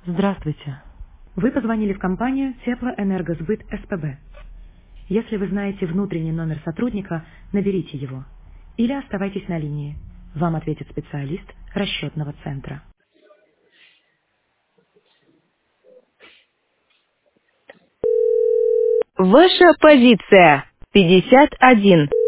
Здравствуйте. Вы позвонили в компанию Теплоэнергосбыт СПБ. Если вы знаете внутренний номер сотрудника, наберите его. Или оставайтесь на линии. Вам ответит специалист расчетного центра. Ваша позиция 51.